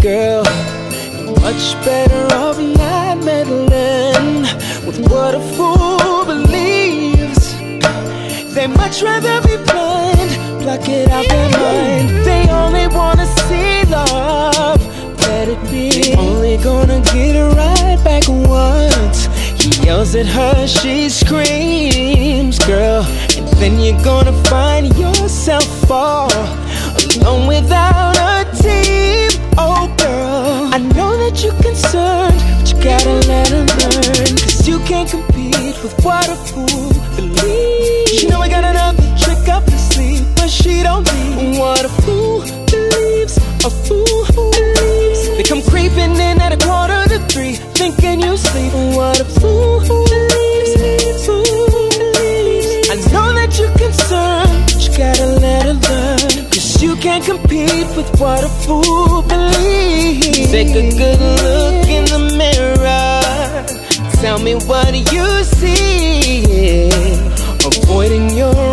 girl, you're much better off not meddling with what a fool believes. They much rather be blind, block it out their mind. They only wanna see love, let it be. They only gonna get it right back once. He yells at her, she screams, girl. And then you're gonna find yourself all alone without a team. Oh girl, I know that you're concerned, but you gotta let her learn. Cause you can't compete with what a fool believes. She know I got another trick up her sleeve, but she don't need what a fool believes. A fool believes. They come creeping in at 2:45, thinking you sleep. What a fool believes. Fool believes. I know that you're concerned, but you gotta let her learn. Cause you can't compete with what a fool believes. Take a good look in the mirror, tell me what you see. Avoiding your